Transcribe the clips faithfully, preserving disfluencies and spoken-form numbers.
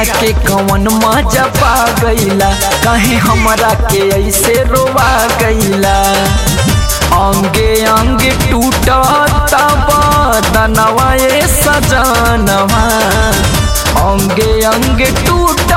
के कवन मजा पा गईला, कहीं हमरा के ऐसे रोवा गईला। अंगे अंगे टूटता बदनवा ये सजनवा, अंगे अंगे टूटता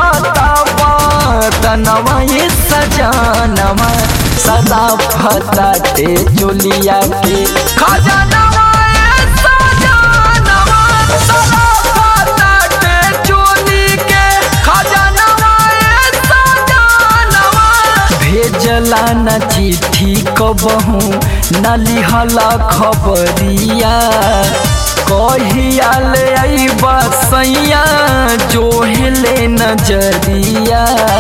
बदनवा ये सजनवा। सदा फताटे चोलिया के खजानवा ये सजनवा, सदा फताटे चोली के खजानवा ये सजनवा। भेजला न चिट्ठी कबहू न लिहला खबरिया, कहिया ले अइबा सैया जोहले नजरिया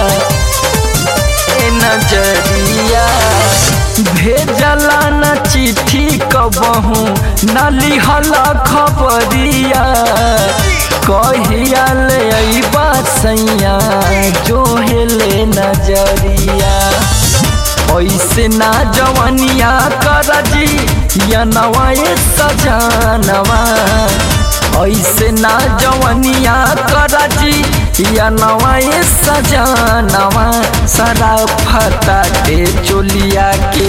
नजरिया। भेजला न चिट्ठी कबहू न लिहला खबरिया, कहिया ले अइबा सैया जोहले नजरिया। ऐसे ना जवनिया करजी या नवाए सजनवा, ऐसे ना जवनिया करजी या नवाए सजनवा। सदा फताटे चोलिया के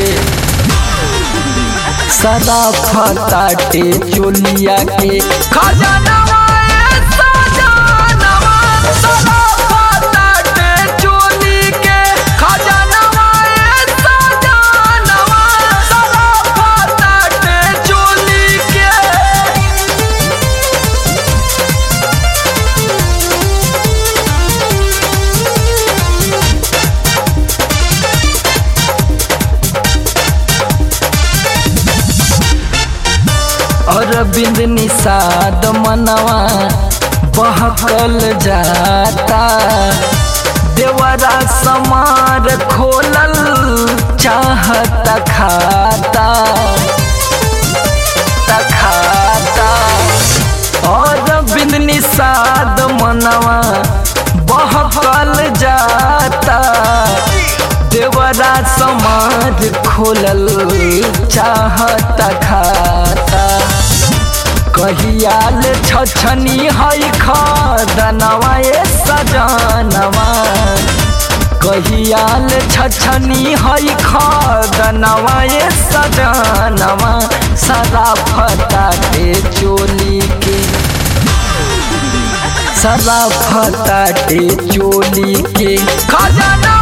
सदा फताटे चोलिया के खजानवा ये सजनवा, सदा फताटे चोली के खजानवा ये सजनवा, सदा फताटे चोली के। अरविंद निषाद मनवा बहकल जाता, देवरा समार खोलल चाहत खाता खाता। अरविंद निषाद मनवा बहकल जाता, देवरा समाज खोलल चाहत खाता। कहियाल छछनी है खदनवा ये सजनवा, कहियाल छछनी है खदनवा ये सजनवा। सदा फताटे चोली के सदा फताटे चोली के खजाना।